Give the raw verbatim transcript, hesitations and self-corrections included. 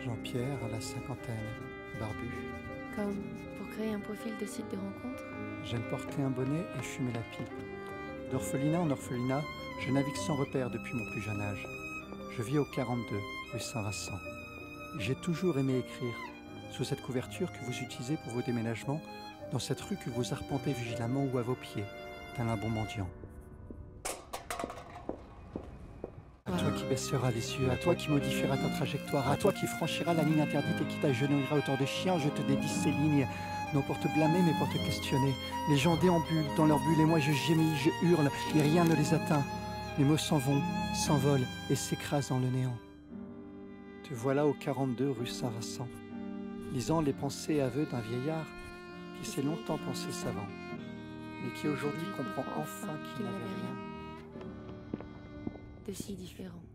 Jean-Pierre à la cinquantaine, barbu. Comme pour créer un profil de site de rencontre? J'aime porter un bonnet et fumer la pipe. D'orphelinat en orphelinat, je navigue sans repère depuis mon plus jeune âge. Je vis au quarante-deux, rue Saint-Vincent. J'ai toujours aimé écrire, sous cette couverture que vous utilisez pour vos déménagements, dans cette rue que vous arpentez vigilamment ou à vos pieds, tel un bon mendiant. À toi qui baisseras les yeux, à toi qui modifieras ta trajectoire, à toi qui franchiras la ligne interdite et qui t'agenouilleras autour de chiens, je te dédie ces lignes, non pour te blâmer mais pour te questionner. Les gens déambulent dans leur bulle et moi je gémis, je hurle et rien ne les atteint. Les mots s'en vont, s'envolent et s'écrasent dans le néant. Te voilà au quarante-deux rue Saint-Vincent, lisant les pensées et aveux d'un vieillard qui s'est longtemps pensé savant, mais qui aujourd'hui comprend enfin qu'il n'avait rien de si différent.